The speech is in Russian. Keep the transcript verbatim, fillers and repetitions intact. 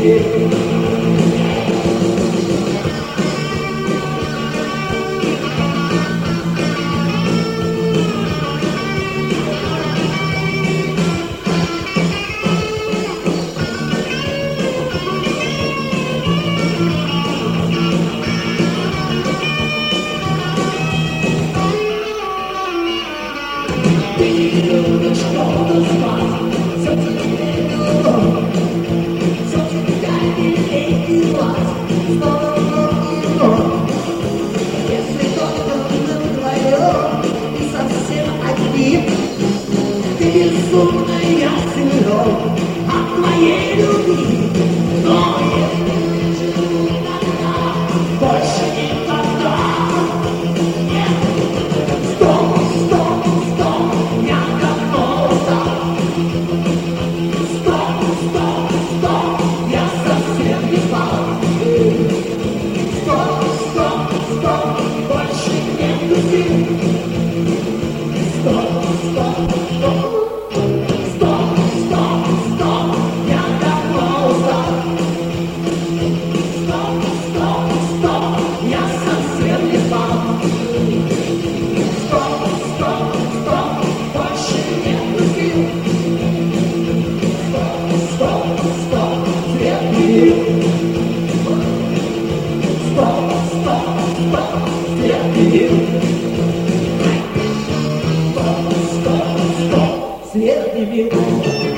Если только мы вдвоем и совсем одни, ты безумная силой от твоей любви. Но если никогда, больше никогда, нет, стоп, стоп, стоп, я готова. Стоп, стоп, стоп, я совсем не пал. Стоп, стоп, стоп, больше нет любви. Стоп, стоп, стоп. Стоп, стоп, стоп, я готова. Стоп, стоп, стоп, я совсем не пал. Стоп, стоп, стоп, больше нет любви. Стоп, стоп, свет мир. Стоп, стоп, стоп, свет мир. Стоп, стоп, стоп, свет мир.